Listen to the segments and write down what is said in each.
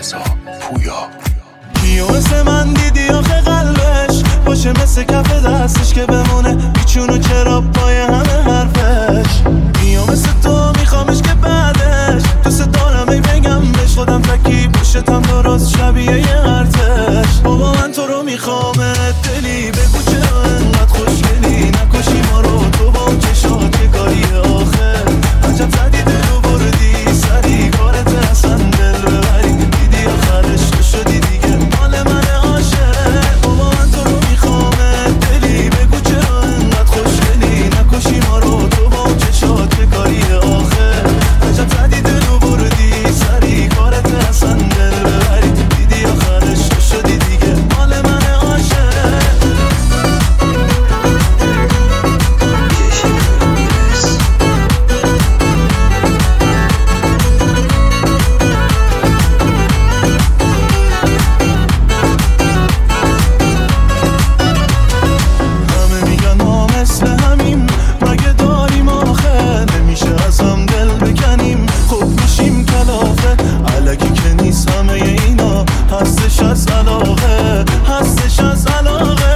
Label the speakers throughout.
Speaker 1: رضا پویا.
Speaker 2: کیو مثل من دیدی آخه قلبش باشه مثل کف دستش که بمونه بیچونو چرا پای همه حرفش. کیو مثل تو میخوامش که بعدش دوست دارم ای بگم بهش خودم تکی پشتم درست شبیه یه ارتش. بابا من تو رو میخوامت دلی بگو چرا انقدر خوشگلی نکشی ما رو تو با اون چشات چه کاریه آخه عجب زدی دلو بردی سری کارت اصلا دل ببری دیدی آخرش تو شدی دیگه مال من عاشق. بابا من تو رو میخوامت دلی بگو چرا انقدر خوشگلی نکشی ما رو تو با اون چشات چه کاریه آخه عجب زدی دلو بردی سری کارت اصلا دل ببری دیدی آخرش تو شدی دیگه مال من عاشق. همه میگن ما مثل همیم مگه داریم آخه نمیشه از هم دل بکنیم خوب میشیم کلافه علکی که نیست همه اینا هستش از علاقه هستش از علاقه.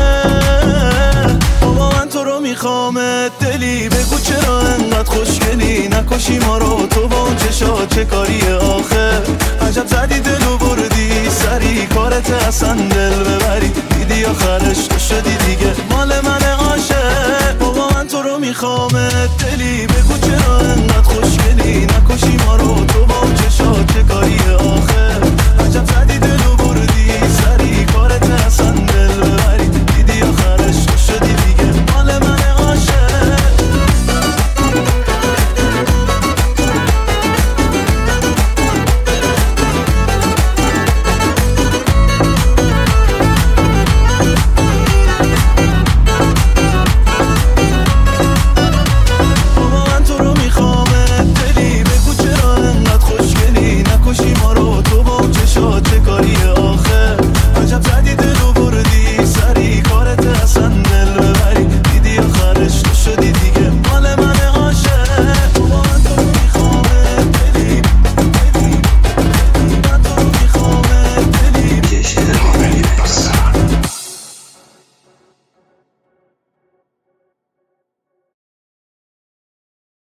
Speaker 2: بابا من تو رو میخوامت دلی بگو چرا انقدر خوشگلی نکشی ما رو تو با اون چشات چه کاریه آخه عجب زدی دلو بردی سری کارت اصلا دل ببری دیدی آخرش تو شدی دیگه مال من عاشق. بابا من تو رو میخوامت دلی بگو